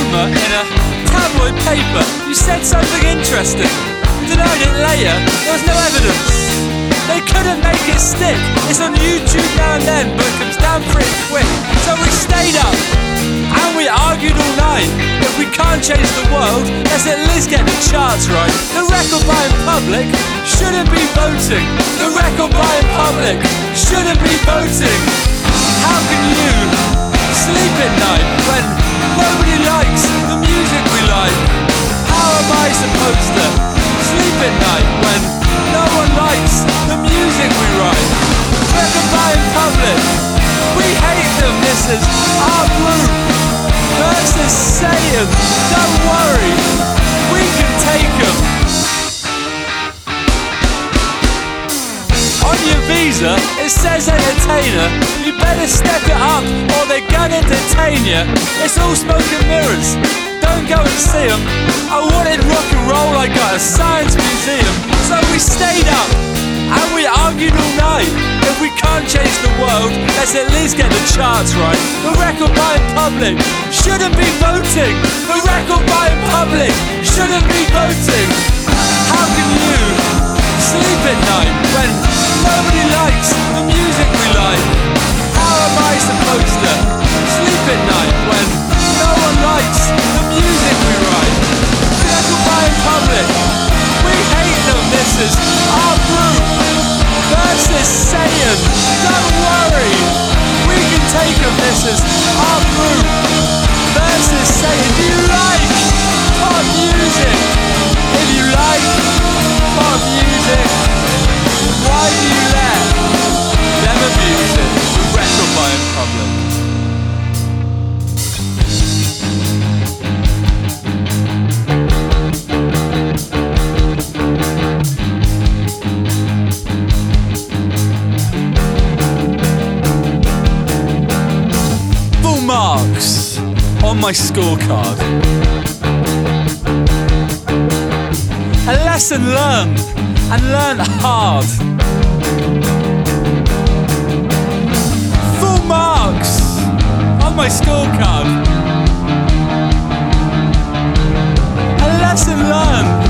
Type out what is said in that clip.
rumour in a tabloid paper. You said something interesting. You denied it later. There was no evidence. They couldn't make it stick. It's on YouTube now and then, but it comes down pretty quick. So we stayed up and we argued all night. If we can't change the world, let's at least get the charts right. The record buying public shouldn't be voting. The record buying public shouldn't be voting. How can you sleep at night when nobody likes the music we like? How am I supposed to sleep at night when no one likes the music we write? Record buying public, we hate them. This is our group versus Satan. Don't worry, we can take them. On your visa, it says entertainer. You better step it up or they're gonna detain you. It's all smoke and mirrors, don't go and see them. I wanted rock and roll, I got a science museum. So we stayed up and we argued all night. If we can't change the world, let's at least get the charts right. The record buying public shouldn't be voting. The record buying public shouldn't be voting. How can you sleep at night when nobody likes the music we like? How am I supposed to sleep at night when no one likes the music we write? Record buying public, we hate them. This is our group versus Satan. Don't worry, we can take them. This is our group versus Satan. Do you like pop music? If you like pop music, why do you let them abuse it? The record buying public. Full marks on my scorecard. A lesson learned, and learned hard. Full marks on my scorecard. A lesson learned